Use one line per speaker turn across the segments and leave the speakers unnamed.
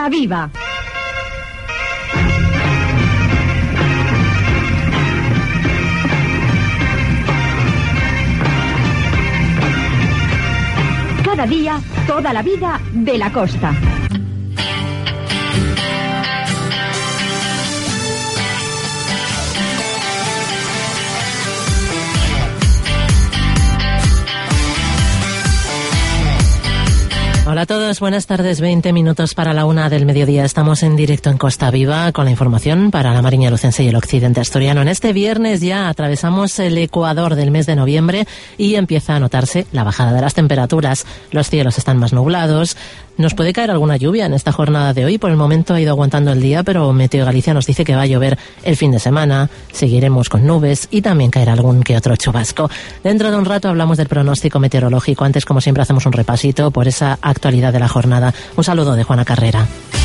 Costa Viva. Cada día, toda la vida de la costa.
Hola a todos, buenas tardes, 20 minutos para la 1 del mediodía. Estamos en directo en Costa Viva con la información para la Mariña Lucense y el occidente asturiano. En este viernes ya atravesamos el ecuador del mes de noviembre y empieza a notarse la bajada de las temperaturas. Los cielos están más nublados. Nos puede caer alguna lluvia en esta jornada de hoy. Por el momento ha ido aguantando el día, pero Meteo Galicia nos dice que va a llover el fin de semana. Seguiremos con nubes y también caerá algún que otro chubasco. Dentro de un rato hablamos del pronóstico meteorológico. Antes, como siempre, hacemos un repasito por esa actualidad de la jornada. Un saludo de Juana Carrera.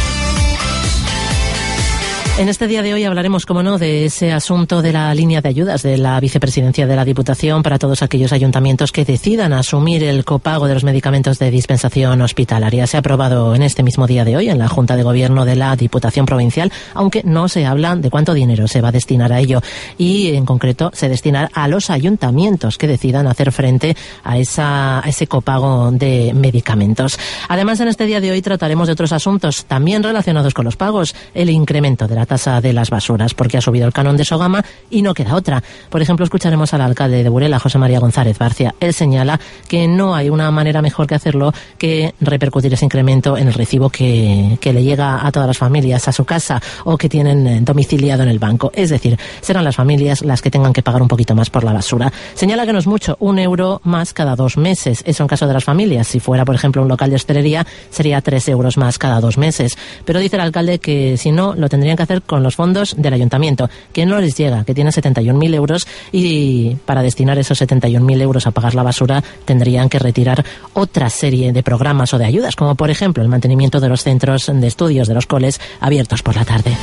En este día de hoy hablaremos, como no, de ese asunto de la línea de ayudas de la Vicepresidencia de la Diputación para todos aquellos ayuntamientos que decidan asumir el copago de los medicamentos de dispensación hospitalaria. Se ha aprobado en este mismo día de hoy en la Junta de Gobierno de la Diputación Provincial, aunque no se habla de cuánto dinero se va a destinar a ello. Y, en concreto, se destinará a los ayuntamientos que decidan hacer frente a ese copago de medicamentos. Además, en este día de hoy trataremos de otros asuntos también relacionados con los pagos. El incremento de la tasa de las basuras, porque ha subido el canon de Sogama y no queda otra. Por ejemplo, escucharemos al alcalde de Burela, José María González Barcia. Él señala que no hay una manera mejor que hacerlo que repercutir ese incremento en el recibo que le llega a todas las familias a su casa o que tienen domiciliado en el banco. Es decir, serán las familias las que tengan que pagar un poquito más por la basura. Señala que no es mucho, 1 euro más cada 2 meses. Eso en caso de las familias. Si fuera, por ejemplo, un local de hostelería, sería 3 euros más cada 2 meses. Pero dice el alcalde que si no, lo tendrían que hacer con los fondos del ayuntamiento, que no les llega, que tienen 71.000 euros y para destinar esos 71.000 euros a pagar la basura tendrían que retirar otra serie de programas o de ayudas, como por ejemplo el mantenimiento de los centros de estudios de los coles abiertos por la tarde.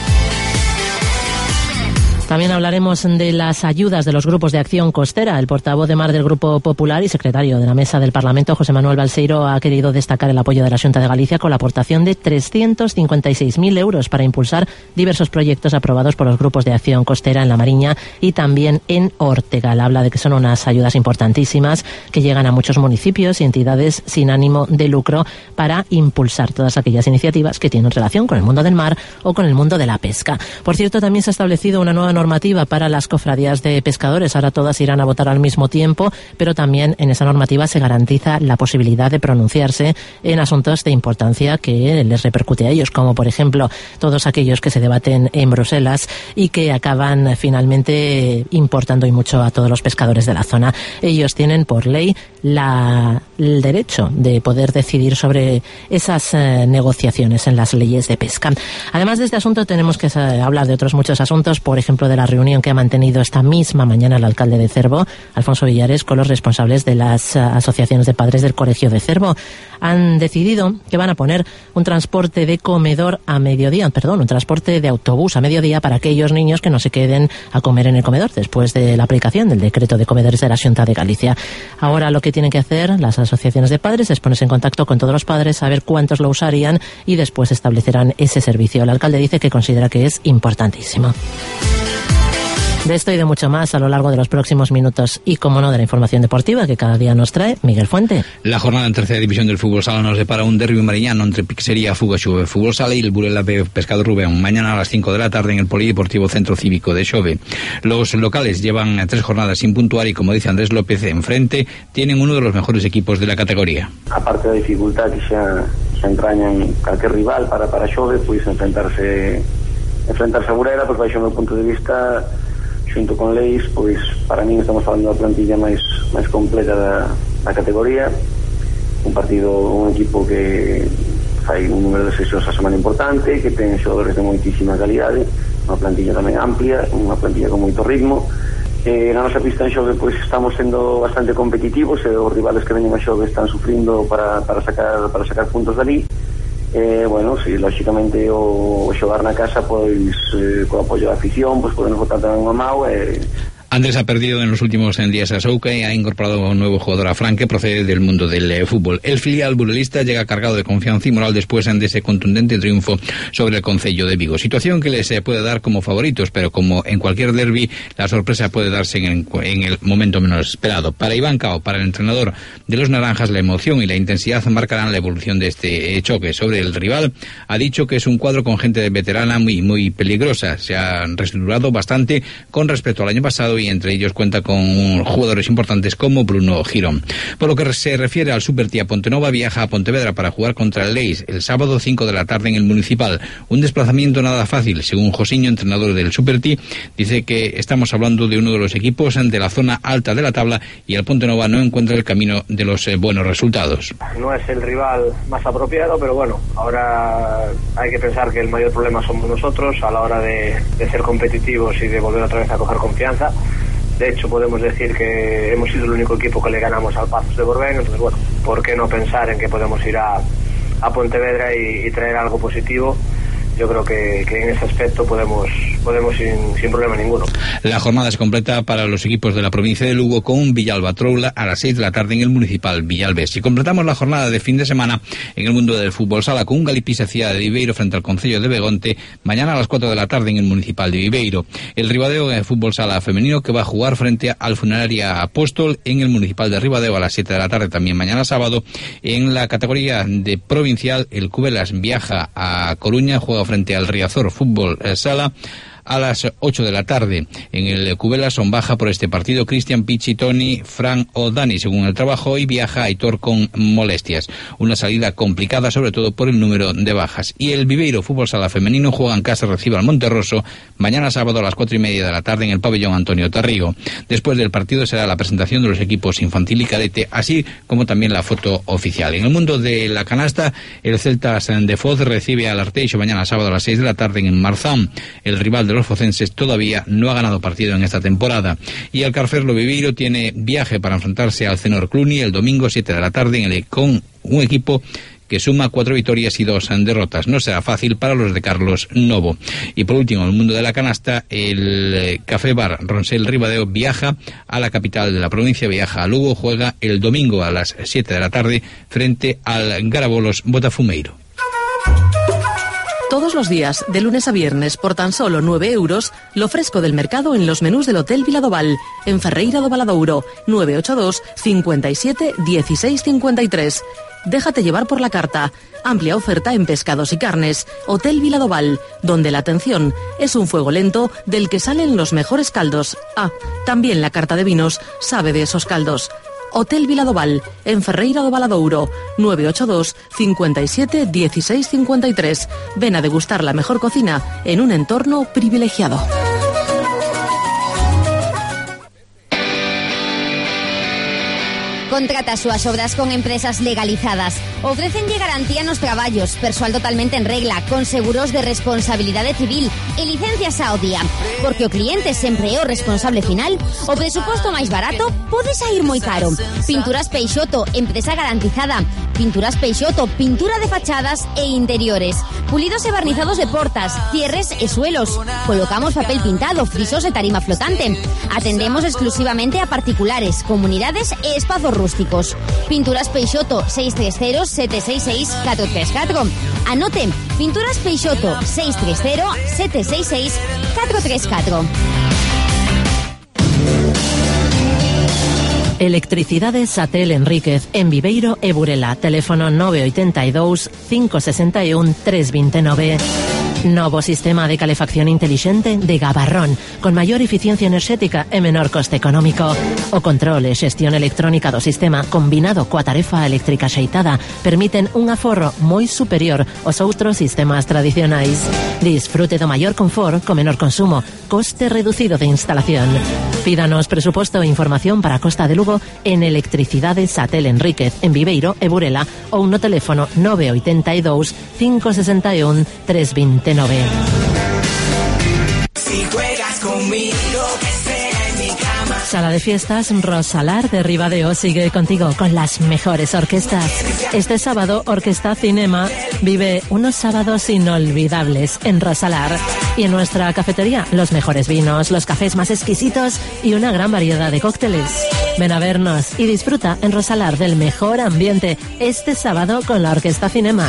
También hablaremos de las ayudas de los grupos de acción costera. El portavoz de Mar del Grupo Popular y secretario de la Mesa del Parlamento, José Manuel Balseiro, ha querido destacar el apoyo de la Xunta de Galicia con la aportación de 356.000 euros para impulsar diversos proyectos aprobados por los grupos de acción costera en La Mariña y también en Ortegal. Habla de que son unas ayudas importantísimas que llegan a muchos municipios y entidades sin ánimo de lucro para impulsar todas aquellas iniciativas que tienen relación con el mundo del mar o con el mundo de la pesca. Por cierto, también se ha establecido una nueva normativa para las cofradías de pescadores. Ahora todas irán a votar al mismo tiempo, pero también en esa normativa se garantiza la posibilidad de pronunciarse en asuntos de importancia que les repercute a ellos, como por ejemplo todos aquellos que se debaten en Bruselas y que acaban finalmente importando y mucho a todos los pescadores de la zona. Ellos tienen por ley el derecho de poder decidir sobre esas negociaciones en las leyes de pesca. Además de este asunto tenemos que hablar de otros muchos asuntos, por ejemplo de la reunión que ha mantenido esta misma mañana el alcalde de Cervo, Alfonso Villares, con los responsables de las asociaciones de padres del Colegio de Cervo. Han decidido que van a poner un transporte de comedor a mediodía, un transporte de autobús a mediodía para aquellos niños que no se queden a comer en el comedor después de la aplicación del decreto de comedores de la Xunta de Galicia. Ahora lo que tienen que hacer las asociaciones de padres es ponerse en contacto con todos los padres, saber cuántos lo usarían y después establecerán ese servicio. El alcalde dice que considera que es importantísimo. De esto y de mucho más a lo largo de los próximos minutos y, como no, de la información deportiva que cada día nos trae Miguel Fuente.
La jornada en tercera división del fútbol sala nos depara un derbi mariñano entre Pixería Fuga Xove Fútbol Sala y el Burela B Pescado Rubén, mañana a las 5 de la tarde en el Polideportivo Centro Cívico de Xove. Los locales llevan 3 jornadas sin puntuar y, como dice Andrés López, enfrente tienen uno de los mejores equipos de la categoría.
Aparte da dificultad que xa entraña en calquer rival para Xove, pois enfrentarse a Burela, pois baixo o meu punto de vista, xunto con Leis, pois para min estamos falando da plantilla máis completa da categoría. Un equipo que fai un número de sesións a semana importante, que ten xogadores de moitísima calidade, unha plantilla tamén amplia, unha plantilla con moito ritmo. Na nosa pista en Xove pois estamos sendo bastante competitivos e os rivales que veñen a Xove están sufrindo para sacar puntos dali. Si lógicamente o xogar na casa pois co apoio da afición pois podemos botar tamén unha mau
Andrés ha perdido en los últimos días a Souca y ha incorporado a un nuevo jugador, a Fran, que procede del mundo del fútbol. El filial burelista llega cargado de confianza y moral después de ese contundente triunfo sobre el Concello de Vigo. Situación que les puede dar como favoritos, pero como en cualquier derbi, la sorpresa puede darse en el momento menos esperado. Para Iván Cao, para el entrenador de los naranjas, la emoción y la intensidad marcarán la evolución de este choque. Sobre el rival, ha dicho que es un cuadro con gente veterana muy peligrosa. Se ha reestructurado bastante con respecto al año pasado y entre ellos cuenta con jugadores importantes como Bruno Girón. Por lo que se refiere al Supertía, Pontenova viaja a Pontevedra para jugar contra el Leis el sábado 5 de la tarde en el Municipal. Un desplazamiento nada fácil, según Josiño, entrenador del Supertí. Dice que estamos hablando de uno de los equipos de la zona alta de la tabla y el Pontenova no encuentra el camino de los buenos resultados.
No es el rival más apropiado, pero bueno, ahora hay que pensar que el mayor problema somos nosotros a la hora de ser competitivos y de volver otra vez a coger confianza. De hecho, podemos decir que hemos sido el único equipo que le ganamos al Pazos de Borbén, entonces bueno, ¿por qué no pensar en que podemos ir a Pontevedra y traer algo positivo? Yo creo que en ese aspecto podemos sin problema ninguno.
La jornada se completa para los equipos de la provincia de Lugo con un Villalba Troula a las 6 de la tarde en el Municipal Villalbés. Y completamos la jornada de fin de semana en el mundo del fútbol sala con un Galipisa Cidade de Viveiro frente al Concello de Begonte mañana a las 4 de la tarde en el Municipal de Viveiro. El Ribadeo de fútbol sala femenino que va a jugar frente al Funeraria Apóstol en el Municipal de Ribadeo a las 7 de la tarde también mañana sábado. En la categoría de provincial, el Cubelas viaja a Coruña, juega frente al Riazor Fútbol Sala a las 8 de la tarde. En el Cubelas son baja por este partido Cristian, Pichi, Tony, Fran o Dani, según el trabajo, y viaja Aitor con molestias. Una salida complicada, sobre todo por el número de bajas. Y el Viveiro Fútbol Sala femenino juega en casa, recibe al Monterroso mañana sábado a las 4:30 de la tarde en el pabellón Antonio Tarrigo. Después del partido será la presentación de los equipos infantil y cadete, así como también la foto oficial. En el mundo de la canasta, el Celtas de Foz recibe al Arteixo mañana sábado a las 6 de la tarde en Marzán. El rival de los focenses todavía no ha ganado partido en esta temporada. Y el Carferlo Viveiro tiene viaje para enfrentarse al Cenor Cluny el domingo 7 de la tarde con un equipo que suma 4 victorias y 2 derrotas. No será fácil para los de Carlos Novo. Y por último, en el mundo de la canasta, el Café Bar Ronsel Ribadeo viaja a la capital de la provincia, viaja a Lugo, juega el domingo a las 7 de la tarde frente al Garabolos Botafumeiro.
Todos los días, de lunes a viernes, por tan solo 9 euros, lo fresco del mercado en los menús del Hotel Viladoval, en Ferreira do Valadouro, 982 57 16 53. Déjate llevar por la carta. Amplia oferta en pescados y carnes. Hotel Viladoval, donde la atención es un fuego lento del que salen los mejores caldos. Ah, también la carta de vinos sabe de esos caldos. Hotel Viladoval, en Ferreira do Valadouro, 982 57 16 53. Ven a degustar la mejor cocina en un entorno privilegiado.
Contrata súas obras con empresas legalizadas. Ofrecenlle garantía nos traballos, persoal totalmente en regla, con seguros de responsabilidade civil e licencias ao día. Porque o cliente sempre é o responsable final, o presuposto máis barato pode sair moi caro. Pinturas Peixoto, empresa garantizada. Pinturas Peixoto, pintura de fachadas e interiores. Pulidos e barnizados de portas, cierres e suelos. Colocamos papel pintado, frisos e tarima flotante. Atendemos exclusivamente a particulares, comunidades e espazos rústicos. Pinturas Peixoto, 630 766 434. Anoten, Pinturas Peixoto, 630 766 434.
Electricidades Satel Enríquez en Viveiro e Burela. Teléfono 982 561 329. Novo sistema de calefacción inteligente de Gabarrón, con mayor eficiencia enerxética e menor coste económico. O control e xestión electrónica do sistema combinado coa tarefa eléctrica xeitada permiten un aforro moi superior aos outros sistemas tradicionais. Disfrute do maior confort co menor consumo, coste reducido de instalación. Pídanos presuposto e información para a Costa de Lugo en Electricidades Satel Enríquez en Viveiro e Burela ou no teléfono 982 561 329.
Si juegas conmigo, que sea en mi cama.
Sala de fiestas Rosalar de Ribadeo sigue contigo con las mejores orquestas. Este sábado, Orquesta Cinema vive unos sábados inolvidables en Rosalar. Y en nuestra cafetería, los mejores vinos, los cafés más exquisitos y una gran variedad de cócteles. Ven a vernos y disfruta en Rosalar del mejor ambiente este sábado con la Orquesta Cinema.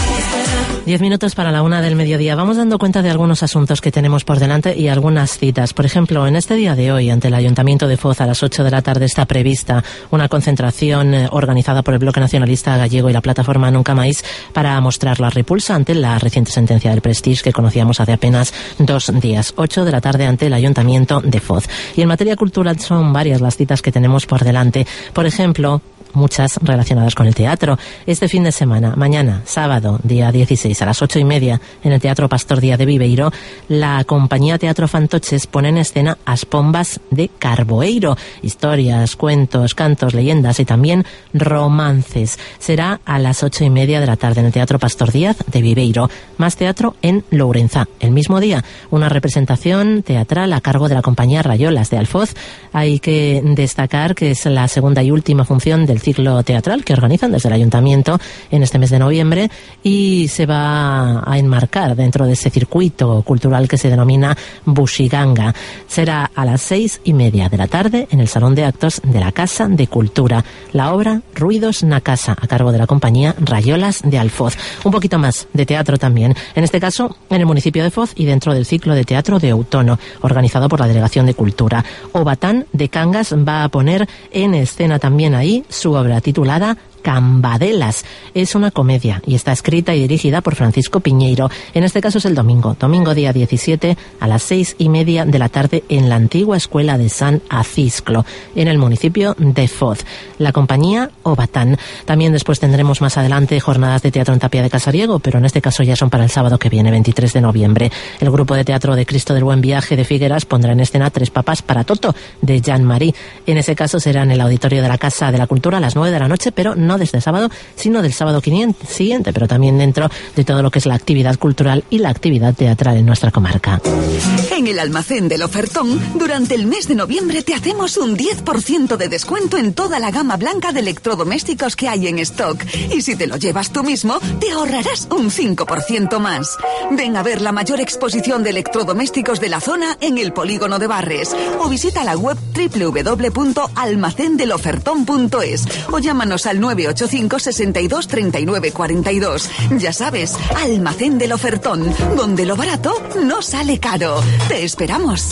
10 minutos para la 1 del mediodía. Vamos dando cuenta de algunos asuntos que tenemos por delante y algunas citas. Por ejemplo, en este día de hoy, ante el Ayuntamiento de Foz, a las 8 de la tarde está prevista una concentración organizada por el Bloque Nacionalista Gallego y la plataforma Nunca Máis para mostrar la repulsa ante la reciente sentencia del Prestige que conocíamos hace apenas 2 días. 8 de la tarde ante el Ayuntamiento de Foz. Y en materia cultural son varias las citas que tenemos por delante. Por ejemplo, muchas relacionadas con el teatro. Este fin de semana, mañana, sábado, día 16, a las 8:30, en el Teatro Pastor Díaz de Viveiro, la compañía Teatro Fantoches pone en escena As Pombas de Carboeiro. Historias, cuentos, cantos, leyendas y también romances. Será a las 8:30 de la tarde en el Teatro Pastor Díaz de Viveiro. Más teatro en Lourenzá. El mismo día, una representación teatral a cargo de la compañía Rayolas de Alfoz. Hay que destacar que es la segunda y última función del ciclo teatral que organizan desde el Ayuntamiento en este mes de noviembre y se va a enmarcar dentro de ese circuito cultural que se denomina Buxiganga. Será a las 6:30 de la tarde en el Salón de Actos de la Casa de Cultura. La obra Ruidos na Casa, a cargo de la compañía Rayolas de Alfoz. Un poquito más de teatro también, en este caso en el municipio de Foz y dentro del ciclo de teatro de Outono, organizado por la Delegación de Cultura. Obatán de Cangas va a poner en escena también ahí su obra titulada Cambadelas. Es una comedia y está escrita y dirigida por Francisco Piñeiro. En este caso es el domingo día 17 a las 6:30 de la tarde en la antigua Escuela de San Acisclo, en el municipio de Foz. La compañía Obatán. También después tendremos más adelante jornadas de teatro en Tapia de Casariego, pero en este caso ya son para el sábado que viene, 23 de noviembre. El grupo de teatro de Cristo del Buen Viaje de Figueras pondrá en escena Tres papas para Toto, de Jean-Marie. En ese caso será en el auditorio de la Casa de la Cultura a las 9 de la noche, pero no desde sábado, sino del sábado siguiente, pero también dentro de todo lo que es la actividad cultural y la actividad teatral en nuestra comarca.
En el Almacén del Ofertón, durante el mes de noviembre te hacemos un 10% de descuento en toda la gama blanca de electrodomésticos que hay en stock. Y si te lo llevas tú mismo, te ahorrarás un 5% más. Ven a ver la mayor exposición de electrodomésticos de la zona en el Polígono de Barres o visita la web www.almacendelofertón.es o llámanos al 985 62 39 42. Ya sabes, Almacén del Ofertón, donde lo barato no sale caro. Te esperamos.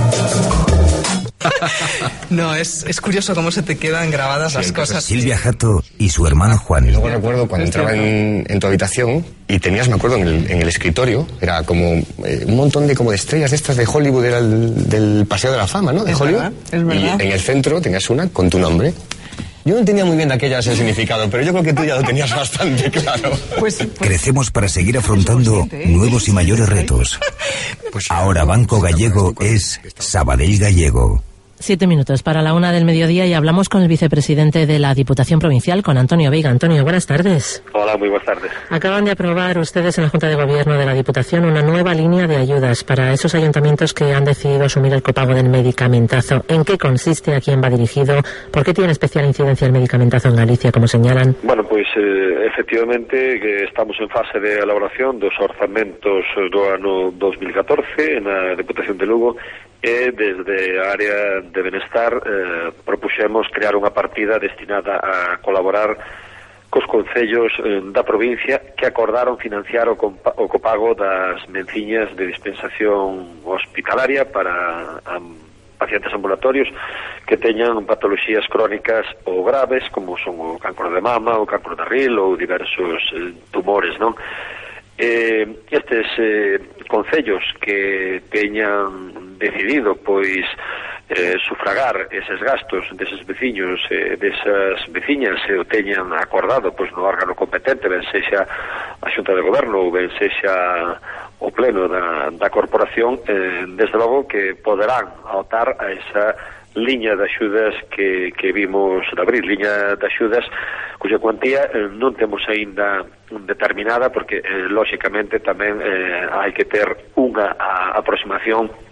No, es curioso cómo se te quedan grabadas las cosas.
Silvia Jato y su hermano Juan.
Y luego recuerdo cuando entraba en tu habitación y tenías, me acuerdo, en el escritorio, era como un montón de estrellas de estas de Hollywood, era del Paseo de la Fama, ¿no? De Hollywood.
Es verdad.
Y en el centro tenías una con tu nombre. Yo no entendía muy bien de aquellas el significado, pero yo creo que tú ya lo tenías bastante claro.
Crecemos para seguir afrontando nuevos y mayores retos. Ahora Banco Gallego es Sabadell Gallego.
7 minutos para la 1 del mediodía y hablamos con el vicepresidente de la Diputación Provincial, con Antonio Veiga. Antonio, buenas tardes.
Hola, muy buenas tardes.
Acaban de aprobar ustedes en la Junta de Gobierno de la Diputación una nueva línea de ayudas para esos ayuntamientos que han decidido asumir el copago del medicamentazo. ¿En qué consiste? ¿A quién va dirigido? ¿Por qué tiene especial incidencia el medicamentazo en Galicia, como señalan?
Bueno, pues efectivamente que estamos en fase de elaboración dos orzamentos do ano 2014 en la Diputación de Lugo. Desde a área de benestar propuxemos crear unha partida destinada a colaborar cos concellos da provincia que acordaron financiar o copago das menciñas de dispensación hospitalaria para pacientes ambulatorios que teñan patoloxías crónicas ou graves, como son o cancro de mama, o cancro de ril ou diversos tumores, non? Estes concellos que teñan decidido pois sufragar eses gastos deses veciños, desas veciñas se o teñan acordado pois no órgano competente, ben sexa a Xunta de Goberno ou ben sexa o pleno da corporación, desde logo que poderán optar a esa liña de axudas que vimos de abrir, liña de axudas cuya cuantía non temos aínda determinada porque lóxicamente tamén hai que ter unha aproximación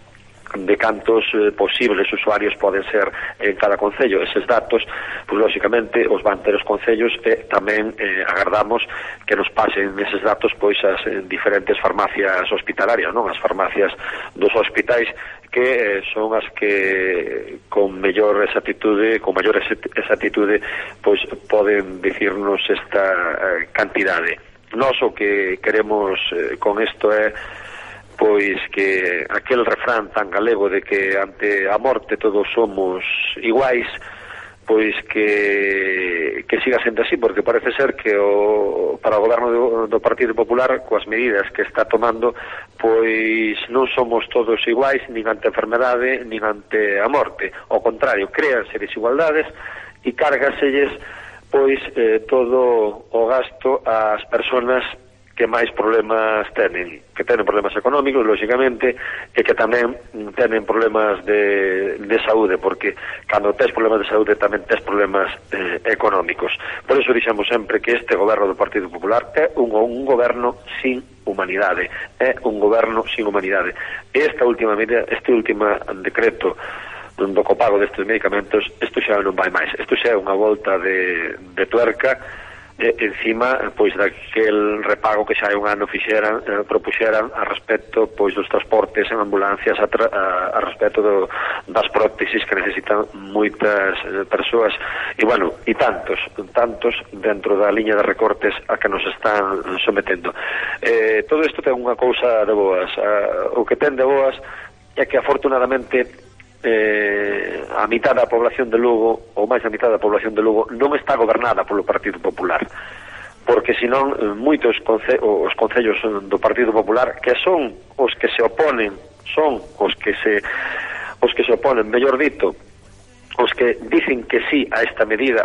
de cantos posibles usuarios poden ser en cada concello. Eses datos, pois lógicamente os van ter os concellos, e tamén agardamos que nos pasen eses datos pois as diferentes farmacias hospitalarias, non? As farmacias dos hospitais, que son as que con maior exactitude pois poden dicirnos esta cantidade. Nós o que queremos con isto é pois que aquel refrán tan galego de que ante a morte todos somos iguais, pois que siga sendo así, porque parece ser que para o goberno do Partido Popular, coas medidas que está tomando, pois non somos todos iguais, nin ante a enfermedade, nin ante a morte. Ao contrario, créanse desigualdades e cárgaselles pois todo o gasto ás persoas que máis problemas tenen, que tenen problemas económicos, lógicamente, e que tamén tenen problemas de saúde, porque cando tes problemas de saúde tamén tes problemas económicos. Por iso dixemos sempre que este goberno do Partido Popular é un goberno sin humanidade, é un goberno sin humanidade. Esta última medida, este último decreto do copago destes medicamentos, isto xa non vai máis, isto xa é unha volta de tuerca, encima pois daquel repago que xa hai un ano propuxeran a respecto pois dos transportes en ambulancias, a respecto das prótesis que necesitan moitas persoas, e bueno, e tantos dentro da liña de recortes a que nos están sometendo. Todo isto ten unha cousa de boas. O que ten de boas é que afortunadamente a mitad da población de Lugo, ou máis da mitad da población de Lugo, non está gobernada polo Partido Popular, porque senón moitos os concellos do Partido Popular, que son os que se oponen, mellor dito, os que dicen que sí a esta medida,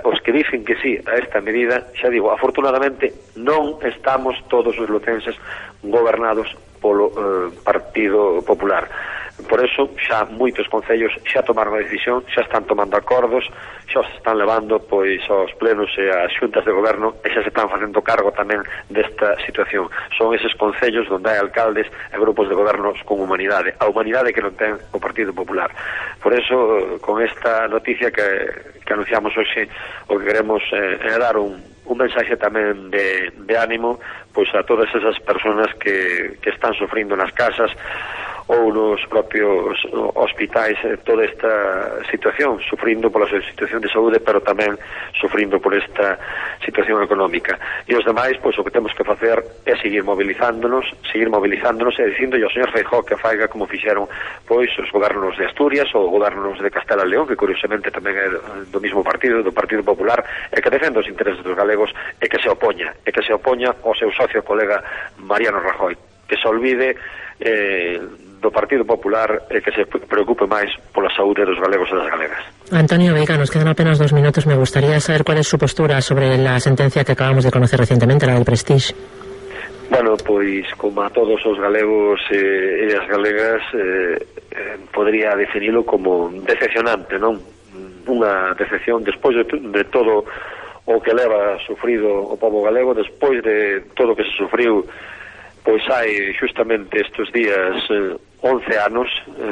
xa digo, afortunadamente non estamos todos os lucenses gobernados polo Partido Popular. Por eso xa moitos concellos xa tomaron a decisión, xa están tomando acordos, xa se están levando pois aos plenos e ás xuntas de goberno, e xa se están facendo cargo tamén desta situación. Son eses concellos onde hai alcaldes e grupos de gobernos con humanidade, a humanidade que non ten o Partido Popular. Por eso, con esta noticia que anunciamos hoxe, o que queremos é dar un mensaxe tamén de ánimo pois a todas esas persoas que están sufrindo nas casas ou nos propios hospitais toda esta situación, sufrindo pola situación de saúde, pero tamén sufrindo por esta situación económica. E os demais, pois o que temos que facer é seguir movilizándonos e dicíndolle ao señor Feijóo que faiga como fixeron pois os gobernos de Asturias ou gobernos de Castela e León, que curiosamente tamén é do mismo partido, do Partido Popular, e que defende os intereses dos galegos, e que se opoña ao seu socio colega Mariano Rajoy, que se olvide do Partido Popular e que se preocupe máis pola saúde dos galegos e das galegas.
Antonio Veiga, nos quedan apenas 2 minutos. Me gustaría saber cuál es su postura sobre la sentencia que acabamos de conocer recientemente, la del Prestige.
Bueno, pois como a todos os galegos e as galegas podría definilo como decepcionante, non? Unha decepción despois de todo o que leva sufrido o pobo galego, despois de todo o que se sufriu, pois hai justamente estes días 11 anos,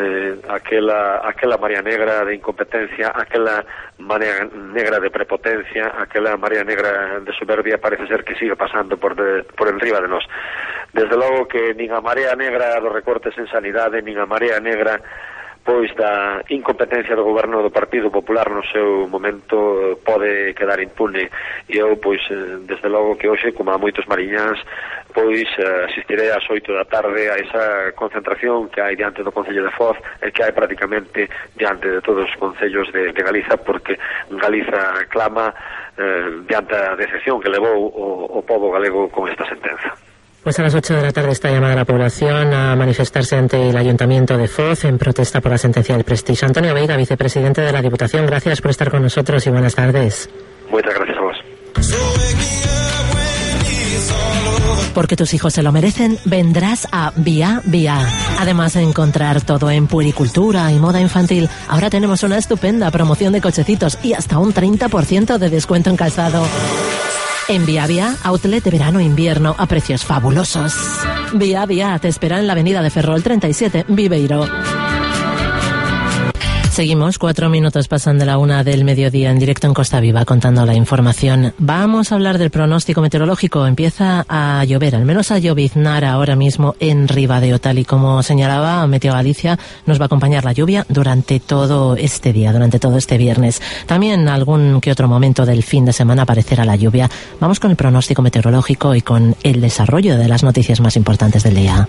aquela María Negra de incompetencia, aquela María Negra de prepotencia, aquela María Negra de soberbia, parece ser que sigue pasando por enriba de nós. Desde logo que nin a Marea Negra dos recortes en sanidade, nin a Marea Negra pois da incompetencia do goberno do Partido Popular no seu momento pode quedar impune. E eu, pois, desde logo que hoxe, como a moitos mariñáns, pois asistirei ás 8 da tarde a esa concentración que hai diante do Concello de Foz e que hai prácticamente diante de todos os concellos de Galiza, porque Galiza clama diante a decepción que levou o pobo galego con esta sentenza.
Pues a las 8 de la tarde está llamada la población a manifestarse ante el Ayuntamiento de Foz en protesta por la sentencia del Prestige. Antonio Veiga, vicepresidente de la Diputación, gracias por estar con nosotros y buenas tardes.
Muchas gracias a vos.
Porque tus hijos se lo merecen, vendrás a Vía Vía. Además de encontrar todo en puericultura y moda infantil, ahora tenemos una estupenda promoción de cochecitos y hasta un 30% de descuento en calzado. En Vía Vía, outlet de verano-invierno a precios fabulosos. Vía Vía te espera en la avenida de Ferrol 37, Viveiro. Seguimos, 4 minutos pasan de la 1 del mediodía en directo en Costa Viva contando la información. Vamos a hablar del pronóstico meteorológico. Empieza a llover, al menos a lloviznar ahora mismo en Ribadeo. Tal y como señalaba Meteo Galicia, nos va a acompañar la lluvia durante todo este día, durante todo este viernes. También algún que otro momento del fin de semana aparecerá la lluvia. Vamos con el pronóstico meteorológico y con el desarrollo de las noticias más importantes del día.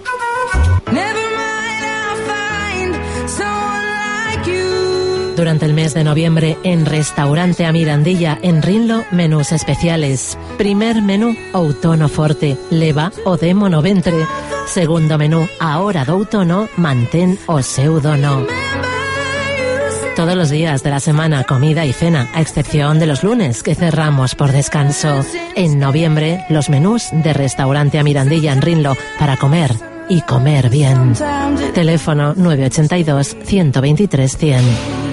Durante el mes de noviembre, en Restaurante a Mirandilla, en Rinlo, menús especiales. Primer menú, outono forte, leva o de monoventre. Segundo menú, a hora do outono, mantén o seu dono. Todos los días de la semana, comida y cena, a excepción de los lunes, que cerramos por descanso. En noviembre, los menús de Restaurante a Mirandilla, en Rinlo, para comer y comer bien. Teléfono 982 123 100.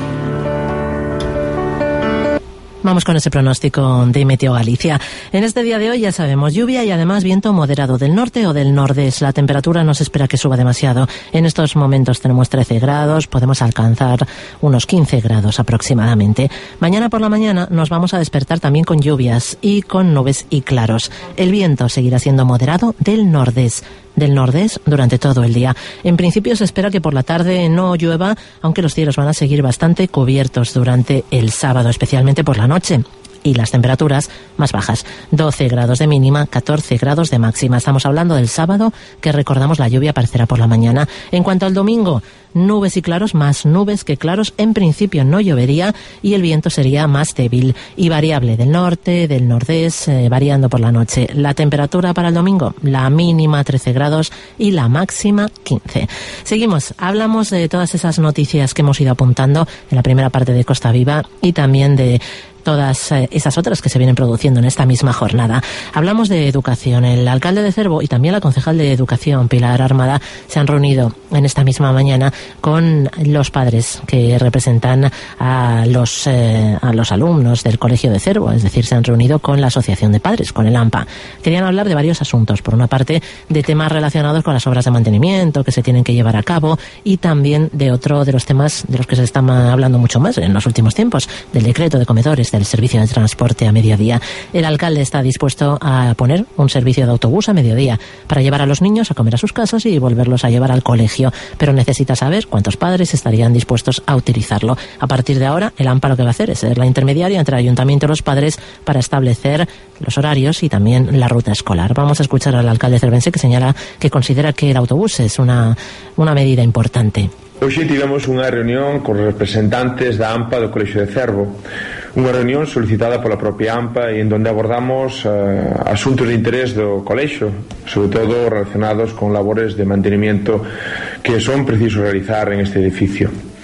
Vamos con ese pronóstico de Meteo Galicia. En este día de hoy ya sabemos lluvia y además viento moderado del norte o del nordeste. La temperatura no se espera que suba demasiado. En estos momentos tenemos 13 grados, podemos alcanzar unos 15 grados aproximadamente. Mañana por la mañana nos vamos a despertar también con lluvias y con nubes y claros. El viento seguirá siendo moderado del nordeste durante todo el día. En principio se espera que por la tarde no llueva, aunque los cielos van a seguir bastante cubiertos durante el sábado, especialmente por la noche. Y las temperaturas más bajas, 12 grados de mínima, 14 grados de máxima. Estamos hablando del sábado, que recordamos la lluvia aparecerá por la mañana. En cuanto al domingo, nubes y claros, más nubes que claros. En principio no llovería y el viento sería más débil y variable del norte, del nordeste, variando por la noche. La temperatura para el domingo, la mínima 13 grados y la máxima 15. Seguimos, hablamos de todas esas noticias que hemos ido apuntando en la primera parte de Costa Viva y también de todas esas otras que se vienen produciendo en esta misma jornada. Hablamos de educación. El alcalde de Cervo y también la concejal de Educación, Pilar Armada, se han reunido en esta misma mañana con los padres que representan a los alumnos del Colegio de Cervo, es decir, se han reunido con la Asociación de Padres, con el AMPA. Querían hablar de varios asuntos. Por una parte, de temas relacionados con las obras de mantenimiento que se tienen que llevar a cabo y también de otro de los temas de los que se está hablando mucho más en los últimos tiempos, del decreto de comedores, del servicio de transporte a mediodía. El alcalde está dispuesto a poner un servicio de autobús a mediodía para llevar a los niños a comer a sus casas y volverlos a llevar al colegio, pero necesita saber cuántos padres estarían dispuestos a utilizarlo. A partir de ahora, el AMPA lo que va a hacer es ser la intermediaria entre el ayuntamiento y los padres para establecer los horarios y también la ruta escolar. Vamos a escuchar al alcalde cervense, que señala que considera que el autobús es una medida importante.
Hoxe tivemos unha reunión con representantes da AMPA do Colexio de Cervo, unha reunión solicitada pola propia AMPA e en donde abordamos asuntos de interés do colexio, sobre todo relacionados con labores de mantenimiento que son precisos realizar en este edificio.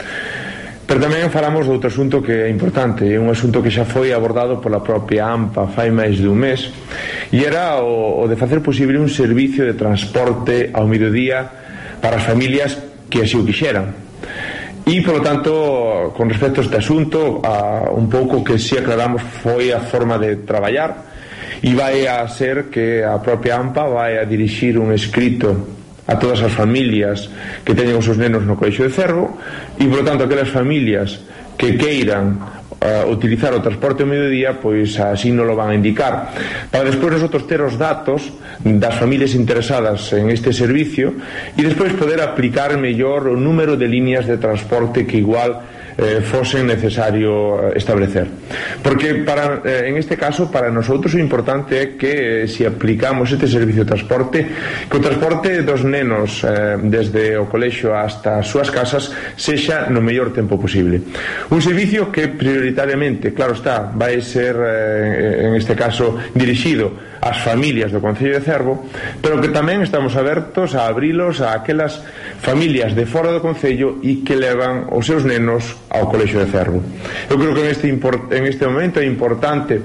Pero tamén falamos de outro asunto que é importante, é un asunto que xa foi abordado pola propia AMPA fai máis de un mes, e era o de facer posible un servicio de transporte ao mediodía para as familias que así o quixeran. E, polo tanto, con respecto a este asunto, un pouco que si aclaramos foi a forma de traballar, e vai a ser que a propia AMPA vai a dirixir un escrito a todas as familias que teñen os seus nenos no Colexio de Cervo, e, polo tanto, aquelas familias que queiran utilizar o transporte ao mediodía, pois así non lo van a indicar, para despois nosotros ter os datos das familias interesadas en este servicio e despois poder aplicar mellor o número de líneas de transporte que igual fosen necesario establecer, porque en este caso para nosotros o importante é que se aplicamos este servicio de transporte, que o transporte dos nenos desde o colexio hasta as súas casas sexa no mellor tempo posible, un servicio que prioritariamente, claro está, vai ser en este caso dirixido ás familias do Concello de Cervo, pero que tamén estamos abertos a abrilos a aquelas familias de fora do Concello e que levan os seus nenos ao Colexio de Cervo. Eu creo que en este momento é importante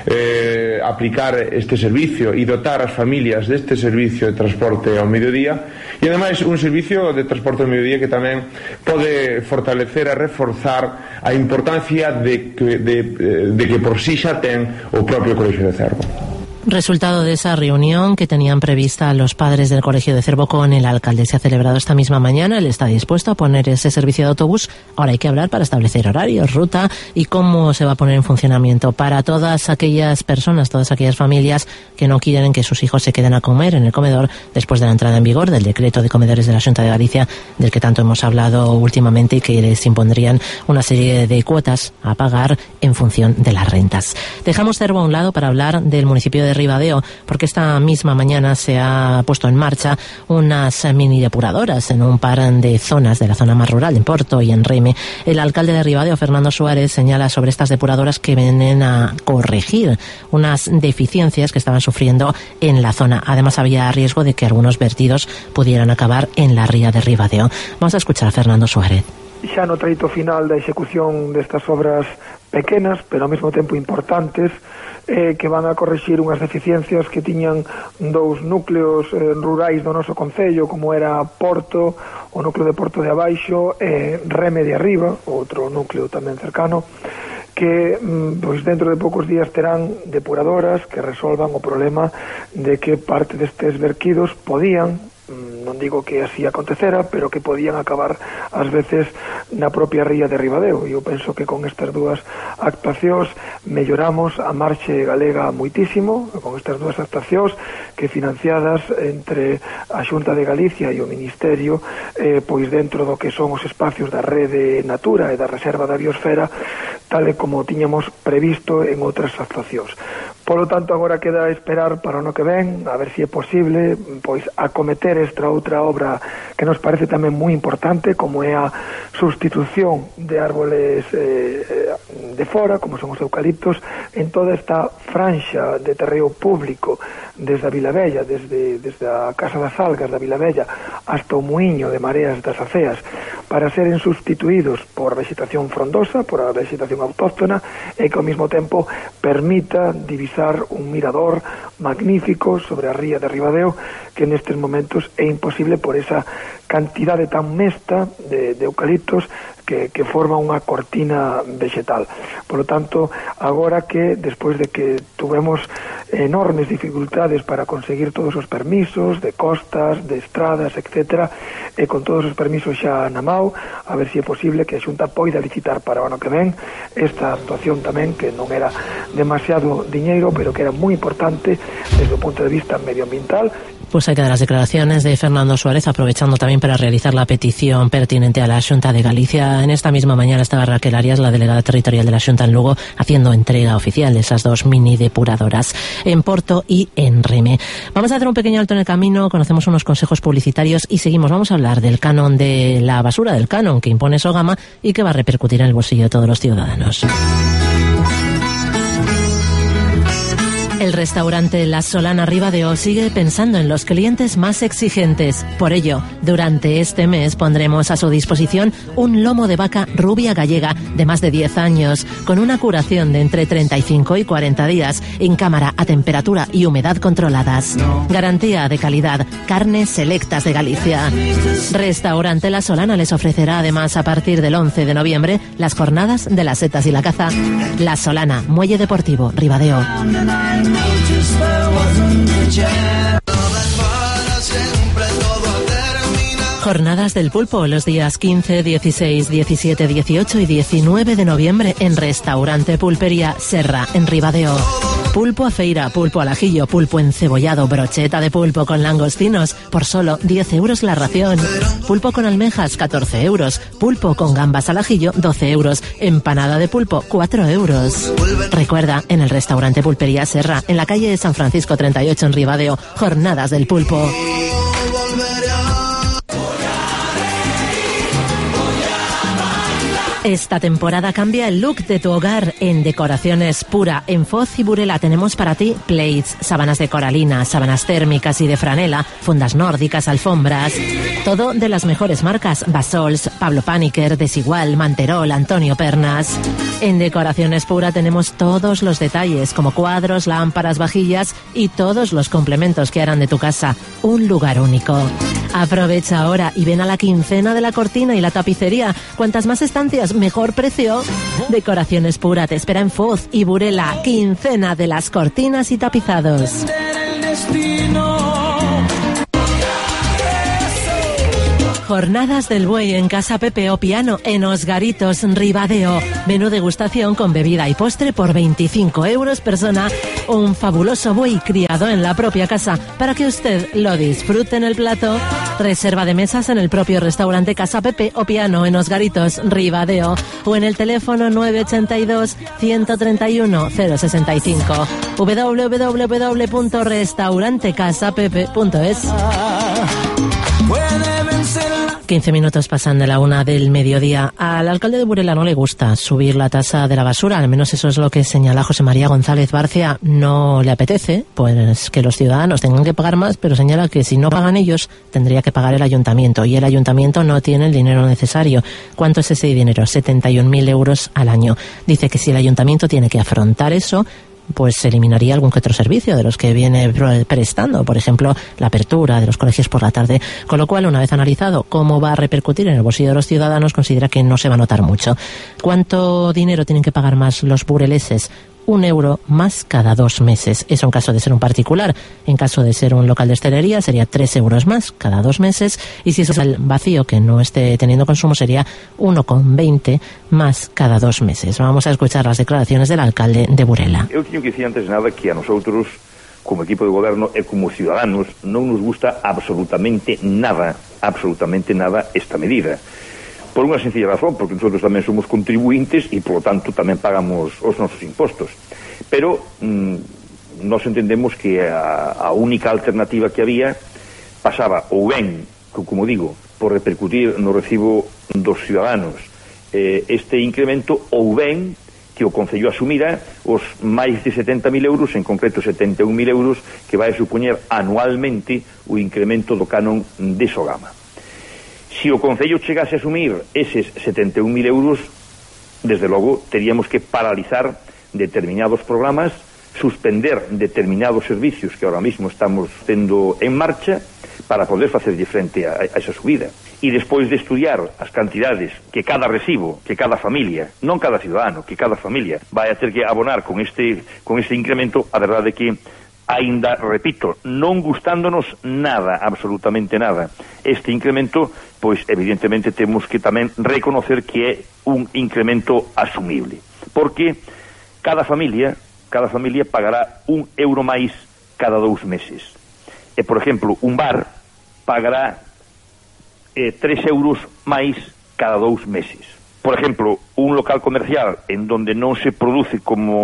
aplicar este servicio e dotar as familias deste servicio de transporte ao mediodía, e ademais un servicio de transporte ao mediodía que tamén pode fortalecer e reforzar a importancia de que por si xa ten o propio Colexio de Cervo.
Resultado de esa reunión que tenían prevista los padres del Colegio de Cervo con el alcalde. Se ha celebrado esta misma mañana. Él está dispuesto a poner ese servicio de autobús. Ahora hay que hablar para establecer horarios, ruta y cómo se va a poner en funcionamiento para todas aquellas personas, todas aquellas familias que no quieren que sus hijos se queden a comer en el comedor después de la entrada en vigor del decreto de comedores de la Xunta de Galicia, del que tanto hemos hablado últimamente, y que les impondrían una serie de cuotas a pagar en función de las rentas. Dejamos Cervo a un lado para hablar del municipio de Ribadeo, porque esta misma mañana se ha puesto en marcha unas mini depuradoras en un par de zonas de la zona más rural, en Porto y en Reme. El alcalde de Ribadeo, Fernando Suárez, señala sobre estas depuradoras que vienen a corregir unas deficiencias que estaban sufriendo en la zona. Además, había riesgo de que algunos vertidos pudieran acabar en la ría de Ribadeo. Vamos a escuchar a Fernando Suárez.
Xa no treito final da execución destas obras pequenas, pero ao mesmo tempo importantes, que van a corrixir unhas deficiencias que tiñan dous núcleos rurais do noso concello, como era Porto, o núcleo de Porto de Abaixo, e Reme de Arriba, outro núcleo tamén cercano, que pois dentro de poucos días terán depuradoras que resolvan o problema de que parte destes verquidos podían, non digo que así acontecera, pero que podían acabar ás veces na propia ría de Ribadeo. E eu penso que con estas dúas actuacións melloramos a marche galega muitísimo, con estas dúas actuacións que financiadas entre a Xunta de Galicia e o Ministerio, pois dentro do que son os espacios da rede Natura e da Reserva da Biosfera, tal e como tiñamos previsto en outras actuacións. Polo tanto, agora queda esperar para o ano que ven, a ver se é posible pois acometer esta outra obra que nos parece tamén moi importante, como é a sustitución de árboles de fora, como son os eucaliptos, en toda esta franxa de terreo público, desde a Vilavella, desde a Casa das Algas da Vilavella hasta o muiño de Mareas das Aceas, para seren sustituídos por vegetación frondosa, por a vegetación autóctona, e que ao mesmo tempo permita divisar un mirador magnífico sobre a ría de Ribadeo, que nestes momentos é imposible por esa cantidade tan mesta de eucaliptos que forma unha cortina vegetal. Por lo tanto, agora que, despois de que tuvemos enormes dificultades para conseguir todos os permisos de costas, de estradas, etc., e con todos os permisos xa na mao, a ver se é posible que a Xunta poida licitar para o ano que ven esta actuación tamén, que non era demasiado diñeiro, pero que era moi importante desde o punto de vista medioambiental.
Pues hay que dar las declaraciones de Fernando Suárez, aprovechando también para realizar la petición pertinente a la Xunta de Galicia. En esta misma mañana estaba Raquel Arias, la delegada territorial de la Xunta en Lugo, haciendo entrega oficial de esas dos mini depuradoras en Porto y en Reme. Vamos a hacer un pequeño alto en el camino, conocemos unos consejos publicitarios y seguimos. Vamos a hablar del canon de la basura, del canon que impone Sogama y que va a repercutir en el bolsillo de todos los ciudadanos. El restaurante La Solana Ribadeo sigue pensando en los clientes más exigentes. Por ello, durante este mes pondremos a su disposición un lomo de vaca rubia gallega de más de 10 años, con una curación de entre 35 y 40 días, en cámara a temperatura y humedad controladas. Garantía de calidad, carnes selectas de Galicia. Restaurante La Solana les ofrecerá además a partir del 11 de noviembre las jornadas de las setas y la caza. La Solana, Muelle Deportivo, Ribadeo. Jornadas del pulpo los días 15, 16, 17, 18 y 19 de noviembre en Restaurante Pulpería Serra, en Ribadeo. Pulpo a feira, pulpo al ajillo, pulpo encebollado, brocheta de pulpo con langostinos por solo 10 euros la ración. Pulpo con almejas, 14 euros. Pulpo con gambas al ajillo, 12 euros. Empanada de pulpo, 4 euros. Recuerda, en el Restaurante Pulpería Serra, en la calle de San Francisco 38 en Ribadeo, Jornadas del Pulpo. Esta temporada cambia el look de tu hogar en Decoraciones Pura. En Foz y Burela tenemos para ti plates, sábanas de coralina, sábanas térmicas y de franela, fundas nórdicas, alfombras. Todo de las mejores marcas: Basols, Pablo Paniker, Desigual, Manterol, Antonio Pernas. En Decoraciones Pura tenemos todos los detalles, como cuadros, lámparas, vajillas y todos los complementos que harán de tu casa un lugar único. Aprovecha ahora y ven a la quincena de la cortina y la tapicería. Cuantas más estancias mejor precio. Decoraciones Pura te espera en Foz y Burela, quincena de las cortinas y tapizados. Jornadas del Buey en Casa Pepe Opiano en Os Garitos, Ribadeo. Menú degustación con bebida y postre por 25 euros persona. Un fabuloso buey criado en la propia casa para que usted lo disfrute en el plato. Reserva de mesas en el propio restaurante Casa Pepe Opiano en Os Garitos, Ribadeo. O en el teléfono 982 131 065. www.restaurantecasapepe.es. 15 minutos pasan de la 1 del mediodía. Al alcalde de Burela no le gusta subir la tasa de la basura, al menos eso es lo que señala José María González Barcia. No le apetece pues que los ciudadanos tengan que pagar más, pero señala que si no pagan ellos, tendría que pagar el ayuntamiento, y el ayuntamiento no tiene el dinero necesario. ¿Cuánto es ese dinero? 71.000 euros al año. Dice que si el ayuntamiento tiene que afrontar eso, pues se eliminaría algún que otro servicio de los que viene prestando, por ejemplo, la apertura de los colegios por la tarde, con lo cual, una vez analizado cómo va a repercutir en el bolsillo de los ciudadanos, considera que no se va a notar mucho. ¿Cuánto dinero tienen que pagar más los bureleses? 1 euro más cada 2 meses. Eso en caso de ser un particular. En caso de ser un local de hostelería sería 3 euros más cada 2 meses. Y si es el vacío que no esté teniendo consumo sería 1,20 más cada 2 meses. Vamos a escuchar las declaraciones del alcalde de Burela.
Eu teño que dicir antes de nada que a nosotros, como equipo de goberno e como ciudadanos, non nos gusta absolutamente nada esta medida. Por unha sencilla razón, porque nosotros tamén somos contribuintes e, por lo tanto, tamén pagamos os nosos impostos. Pero nós entendemos que a única alternativa que había pasaba ou ben, como digo, por repercutir no recibo dos ciudadanos este incremento, ou ben que o Concello asumira os máis de 70.000 euros, en concreto 71.000 euros, que vai supoñer anualmente o incremento do canon de Sogama. Si o Concello chegase a asumir eses 71.000 euros, desde logo teríamos que paralizar determinados programas, suspender determinados servicios que ahora mismo estamos tendo en marcha para poder facerlle frente a esa subida. E despois de estudiar as cantidades que cada recibo, que cada familia, non cada ciudadano, que cada familia vai a ter que abonar con este incremento, a verdade é que aínda, repito, non gustándonos nada, absolutamente nada, este incremento, pois evidentemente temos que tamén reconocer que é un incremento asumible. Porque cada familia pagará 1 euro máis cada 2 meses. E, por exemplo, un bar pagará 3 euros máis cada 2 meses. Por exemplo, un local comercial en donde non se producen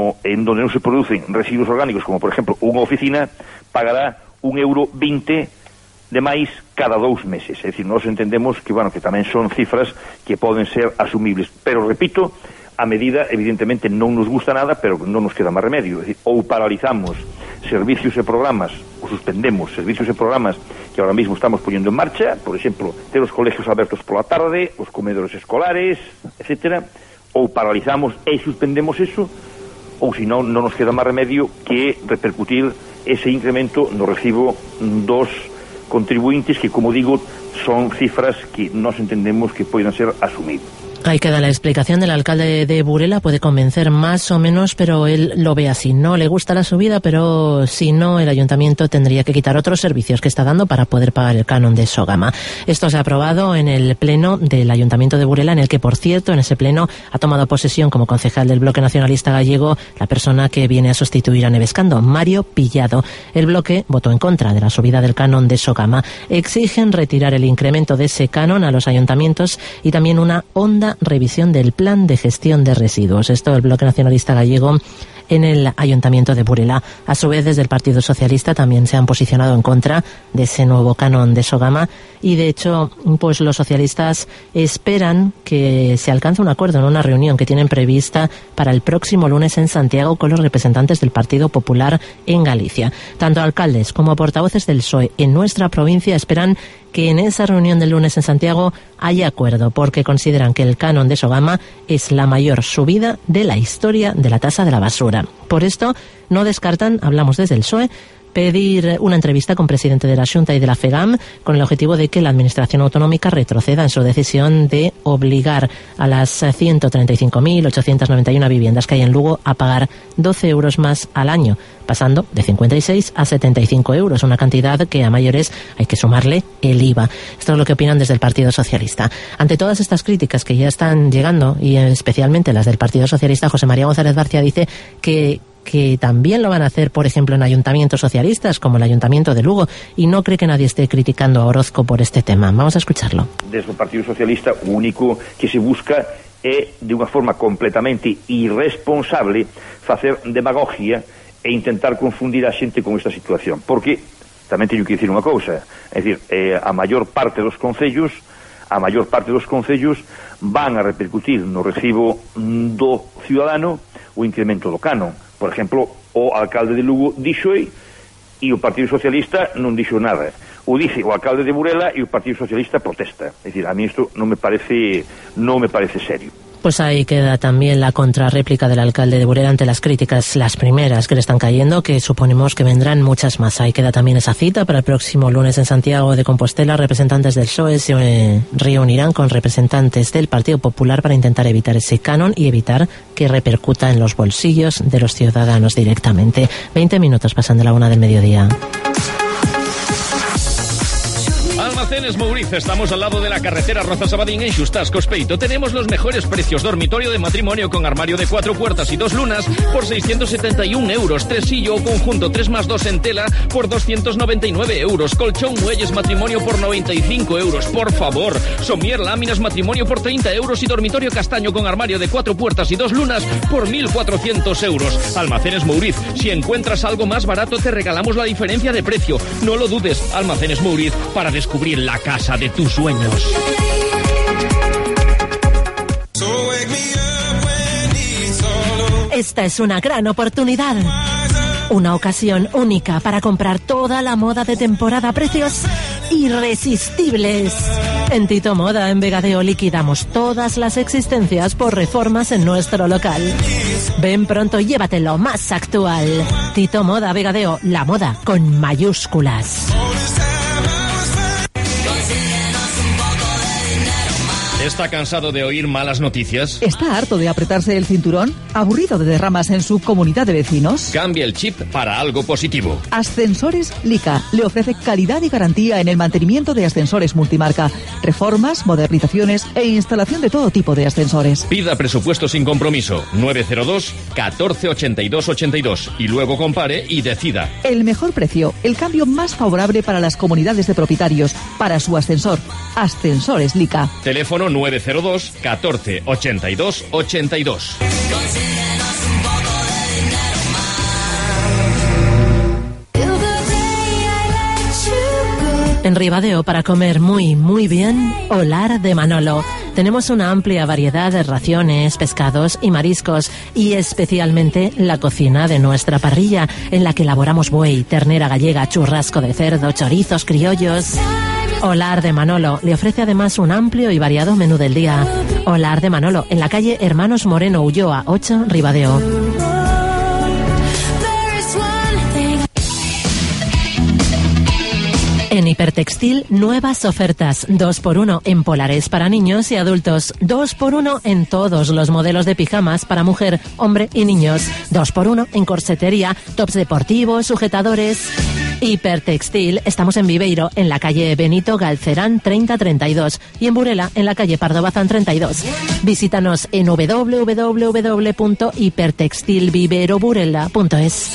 residuos orgánicos, como por exemplo unha oficina, pagará 1,20 euro de máis cada 2 meses. É dicir, nós entendemos que, bueno, que tamén son cifras que poden ser asumibles. Pero, repito, a medida, evidentemente, non nos gusta nada, pero non nos queda máis remedio. É dicir, ou paralizamos servicios e programas, ou suspendemos servicios e programas que ahora mismo estamos poñendo en marcha, por exemplo, ter os colegios abertos pola tarde, os comedores escolares, etcétera, ou paralizamos e suspendemos eso, ou se non nos queda máis remedio que repercutir ese incremento no recibo dos contribuintes que, como digo, son cifras que nós entendemos que poden ser asumibles.
Ahí queda la explicación del alcalde de Burela. Puede convencer más o menos, pero él lo ve así. No le gusta la subida, pero si no, el ayuntamiento tendría que quitar otros servicios que está dando para poder pagar el canon de Sogama. Esto se ha aprobado en el pleno del ayuntamiento de Burela, en el que, por cierto, en ese pleno ha tomado posesión como concejal del Bloque Nacionalista Gallego la persona que viene a sustituir a Nevescando, Mario Pillado. El bloque votó en contra de la subida del canon de Sogama. Exigen retirar el incremento de ese canon a los ayuntamientos y también una honda revisión del plan de gestión de residuos. Esto el Bloque Nacionalista Gallego en el Ayuntamiento de Burela. A su vez, desde el Partido Socialista también se han posicionado en contra de ese nuevo canon de Sogama y, de hecho, pues los socialistas esperan que se alcance un acuerdo en una reunión que tienen prevista para el próximo lunes en Santiago con los representantes del Partido Popular en Galicia. Tanto alcaldes como portavoces del PSOE en nuestra provincia esperan que en esa reunión del lunes en Santiago haya acuerdo, porque consideran que el canon de Sogama es la mayor subida de la historia de la tasa de la basura. Por esto, no descartan, hablamos desde el PSOE, pedir una entrevista con presidente de la Xunta y de la FEGAM con el objetivo de que la Administración Autonómica retroceda en su decisión de obligar a las 135.891 viviendas que hay en Lugo a pagar 12 euros más al año, pasando de 56 a 75 euros, una cantidad que a mayores hay que sumarle el IVA. Esto es lo que opinan desde el Partido Socialista. Ante todas estas críticas que ya están llegando, y especialmente las del Partido Socialista, José María González García dice que también lo van a hacer, por ejemplo, en ayuntamientos socialistas, como el Ayuntamiento de Lugo, y no cree que nadie esté criticando a Orozco por este tema. Vamos a escucharlo.
Desde o Partido Socialista, o único que se busca é, de unha forma completamente irresponsable, facer demagogia e intentar confundir a xente con esta situación. Porque, tamén teño que dicir unha cousa, é dicir, a maior parte dos concellos van a repercutir no recibo do ciudadano o incremento do canon. Por exemplo, o alcalde de Lugo dixo e o Partido Socialista non dixo nada. O dice o alcalde de Burela e o Partido Socialista protesta. É dicir, a mí isto non me parece serio.
Pues ahí queda también la contrarréplica del alcalde de Burela ante las críticas, las primeras que le están cayendo, que suponemos que vendrán muchas más. Ahí queda también esa cita para el próximo lunes en Santiago de Compostela. Representantes del PSOE se reunirán con representantes del Partido Popular para intentar evitar ese canon y evitar que repercuta en los bolsillos de los ciudadanos directamente. 20 minutos pasan de la 1 del mediodía.
Almacenes Mouriz, estamos al lado de la carretera Rozas-Abadín en Xustás, Cospeito. Tenemos los mejores precios. Dormitorio de matrimonio con armario de 4 puertas y 2 lunas por 671 euros. Tresillo o conjunto 3+2 en tela por 299 euros. Colchón muelles matrimonio por 95 euros. Por favor. Somier láminas matrimonio por 30 euros y dormitorio castaño con armario de 4 puertas y 2 lunas por 1.400 euros. Almacenes Mouriz, si encuentras algo más barato te regalamos la diferencia de precio. No lo dudes. Almacenes Mouriz, para descubrir la casa de tus sueños.
Esta es una gran oportunidad. Una ocasión única para comprar toda la moda de temporada a precios irresistibles. En Tito Moda, en Vegadeo, liquidamos todas las existencias por reformas en nuestro local. Ven pronto y llévate lo más actual. Tito Moda, Vegadeo, la moda con mayúsculas.
¿Está cansado de oír malas noticias?
¿Está harto de apretarse el cinturón? ¿Aburrido de derramas en su comunidad de vecinos?
Cambia el chip para algo positivo.
Ascensores Lica le ofrece calidad y garantía en el mantenimiento de ascensores multimarca, reformas, modernizaciones e instalación de todo tipo de ascensores.
Pida presupuesto sin compromiso. 902 14 82 82 y luego compare y decida.
El mejor precio, el cambio más favorable para las comunidades de propietarios, para su ascensor. Ascensores Lica.
Teléfono 902 14 82 82.
En Ribadeo, para comer muy, muy bien, Olar de Manolo. Tenemos una amplia variedad de raciones, pescados y mariscos, y especialmente la cocina de nuestra parrilla, en la que elaboramos buey, ternera gallega, churrasco de cerdo, chorizos criollos. Olar de Manolo le ofrece además un amplio y variado menú del día. Olar de Manolo, en la calle Hermanos Moreno Ulloa, 8, Ribadeo. En Hipertextil, nuevas ofertas. 2x1 en polares para niños y adultos. 2x1 en todos los modelos de pijamas para mujer, hombre y niños. 2x1 en corsetería, tops deportivos, sujetadores. Hipertextil, estamos en Viveiro, en la calle Benito Galcerán 3032 y en Burela, en la calle Pardo Bazán 32. Visítanos en www.hipertextilviveroburela.es.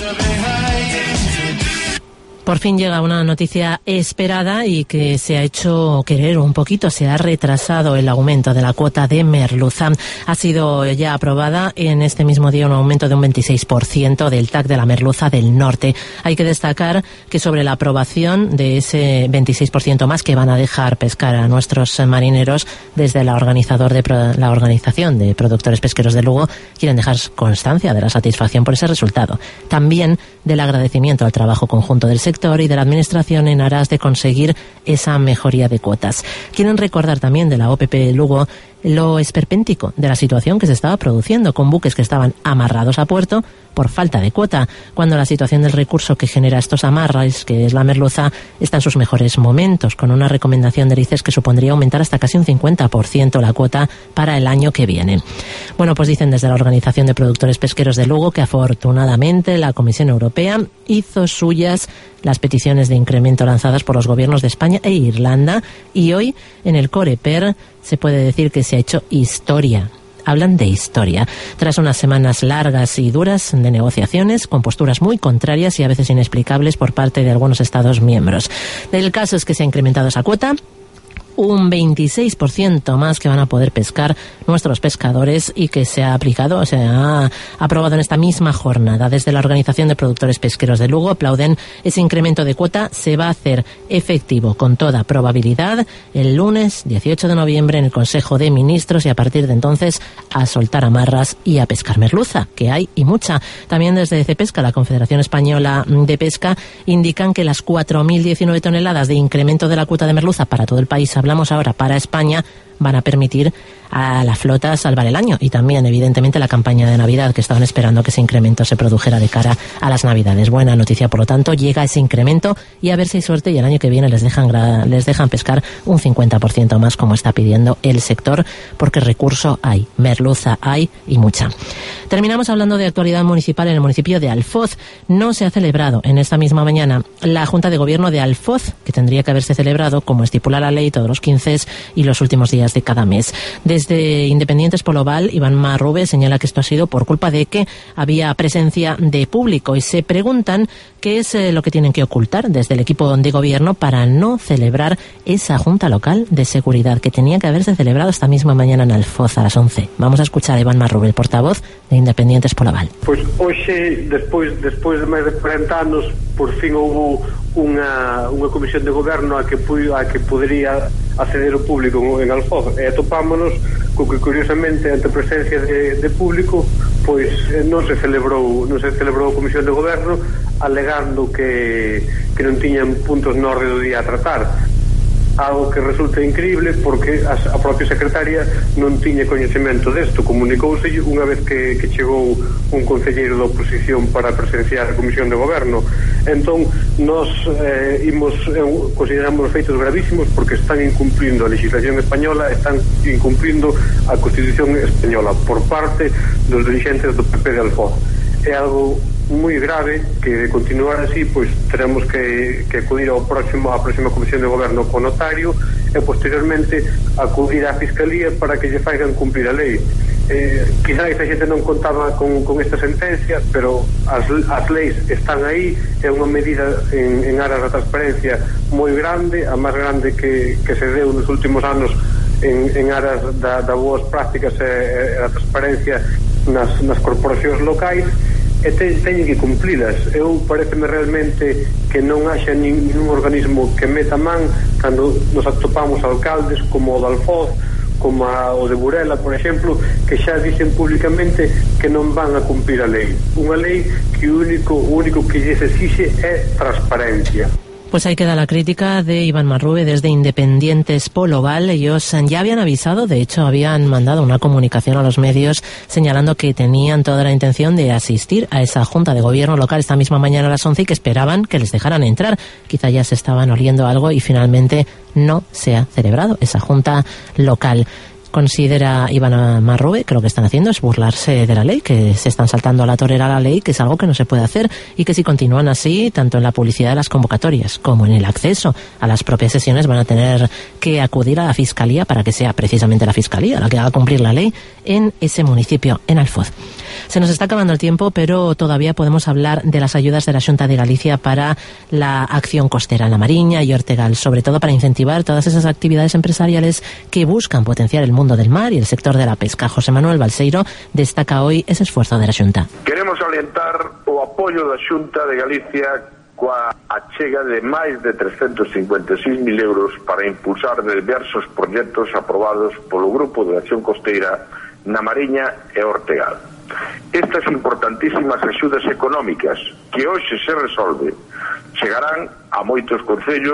Por fin llega una noticia esperada y que se ha hecho querer un poquito. Se ha retrasado el aumento de la cuota de merluza. Ha sido ya aprobada en este mismo día un aumento de un 26% del TAC de la merluza del norte. Hay que destacar que sobre la aprobación de ese 26% más que van a dejar pescar a nuestros marineros, desde la Organización de Productores Pesqueros de Lugo quieren dejar constancia de la satisfacción por ese resultado. También del agradecimiento al trabajo conjunto del sector y de la Administración en aras de conseguir esa mejoría de cuotas. Quieren recordar también de la OPP Lugo lo esperpéntico de la situación que se estaba produciendo, con buques que estaban amarrados a puerto por falta de cuota, cuando la situación del recurso que genera estos amarres, que es la merluza, está en sus mejores momentos, con una recomendación del ICES que supondría aumentar hasta casi un 50% la cuota para el año que viene. Bueno, pues dicen desde la Organización de Productores Pesqueros de Lugo que afortunadamente la Comisión Europea hizo suyas las peticiones de incremento lanzadas por los gobiernos de España e Irlanda, y hoy en el Coreper se puede decir que se ha hecho historia. Hablan de historia, tras unas semanas largas y duras de negociaciones, con posturas muy contrarias y a veces inexplicables por parte de algunos Estados miembros. El caso es que se ha incrementado esa cuota, un 26% más que van a poder pescar nuestros pescadores, y que se ha aplicado, se ha aprobado en esta misma jornada. Desde la Organización de Productores Pesqueros de Lugo aplauden ese incremento de cuota. Se va a hacer efectivo con toda probabilidad el lunes 18 de noviembre en el Consejo de Ministros, y a partir de entonces a soltar amarras y a pescar merluza, que hay y mucha. También desde Cepesca, la Confederación Española de Pesca, indican que las 4.019 toneladas de incremento de la cuota de merluza para todo el país, hablamos ahora para España, van a permitir a la flota salvar el año, y también evidentemente la campaña de Navidad, que estaban esperando que ese incremento se produjera de cara a las Navidades. Buena noticia, por lo tanto, llega ese incremento, y a ver si hay suerte y el año que viene les dejan pescar un 50% más, como está pidiendo el sector, porque recurso hay, merluza hay y mucha. Terminamos hablando de actualidad municipal en el municipio de Alfoz. No se ha celebrado en esta misma mañana la Junta de Gobierno de Alfoz, que tendría que haberse celebrado como estipula la ley todos los 15 y los últimos días de cada mes. Desde Independientes Poloval, Iván Marrube señala que esto ha sido por culpa de que había presencia de público, y se preguntan qué es lo que tienen que ocultar desde el equipo de gobierno para no celebrar esa Junta Local de Seguridad que tenía que haberse celebrado esta misma mañana en Alfoz a las 11. Vamos a escuchar a Iván Marrube, el portavoz de Independientes Poloval.
Pois hoxe, despois de máis de 40 anos, por fin houve unha comisión de goberno a que podería acceder o público en Alfoz, e atopámonos co que curiosamente, ante a presencia de público, pois non se celebrou a comisión de goberno, alegando que non tiñan puntos na orde do día a tratar. Algo que resulta increíble, porque a propia secretaria non tiña coñecemento desto. Comunicouse unha vez que chegou un concelleiro da oposición para presenciar a comisión de goberno. Entón, nós consideramos feitos gravísimos, porque están incumplindo a legislación española, están incumplindo a Constitución española por parte dos dirigentes do PP de Alfoz. É algo moi grave que, de continuar así, pois teremos que acudir á próxima comisión de goberno co notario, e posteriormente acudir á Fiscalía para que lle faigan cumplir a lei. Quizá esa xente non contaba con esta sentencia, pero as leis están aí. É unha medida en aras da transparencia moi grande, a máis grande que se deu nos últimos anos en aras da boas prácticas e da transparencia nas corporacións locais, e teñen que cumplilas. Eu pareceme realmente que non haxa ningún organismo que meta man cando nos atopamos alcaldes como o de Alfoz, como o de Burela, por exemplo, que xa dicen públicamente que non van a cumplir a lei. Unha lei que o único que lles exixe é transparencia.
Pues ahí queda la crítica de Iván Marrube desde Independientes Poloval. Ellos ya habían avisado, de hecho habían mandado una comunicación a los medios señalando que tenían toda la intención de asistir a esa Junta de Gobierno local esta misma mañana a las 11 y que esperaban que les dejaran entrar. Quizá ya se estaban oliendo algo y finalmente no se ha celebrado esa Junta local. Considera Iván Marrube que lo que están haciendo es burlarse de la ley, que se están saltando a la torera la ley, que es algo que no se puede hacer, y que si continúan así, tanto en la publicidad de las convocatorias como en el acceso a las propias sesiones, van a tener que acudir a la Fiscalía para que sea precisamente la Fiscalía la que haga cumplir la ley en ese municipio, en Alfoz. Se nos está acabando el tiempo, pero todavía podemos hablar de las ayudas de la Xunta de Galicia para la acción costera en La Mariña y Ortegal, sobre todo para incentivar todas esas actividades empresariales que buscan potenciar el mundo del mar y el sector de la pesca. José Manuel Balseiro destaca hoy ese esfuerzo de la Xunta.
Queremos alientar o apoio da Xunta de Galicia coa achega de máis de 356.000 euros para impulsar diversos proxectos aprobados polo Grupo de Acción Costeira na Mariña e Ortegal. Estas importantísimas axudas económicas que hoxe se resolve chegarán a moitos concellos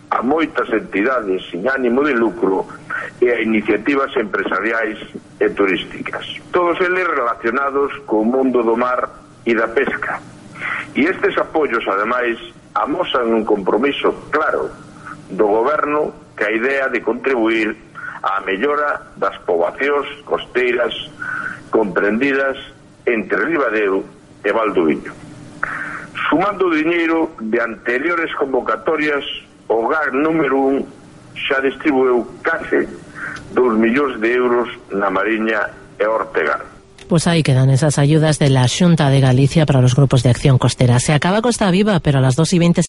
a moitas entidades sin ánimo de lucro e a iniciativas empresariais e turísticas. Todos eles relacionados co mundo do mar e da pesca. E estes apoios, ademais, amosan un compromiso claro do Goberno que a idea de contribuir á mellora das poboacións costeiras comprendidas entre Ribadeo e Valdoviño. Sumando o diñeiro de anteriores convocatorias, o GAC número 1 xa distribuiu case 2 millóns de euros na Mariña e Ortegal.
Pues ahí quedan esas ayudas de la Xunta de Galicia para los grupos de acción costera. Se acaba Costa Viva, pero a las 2:20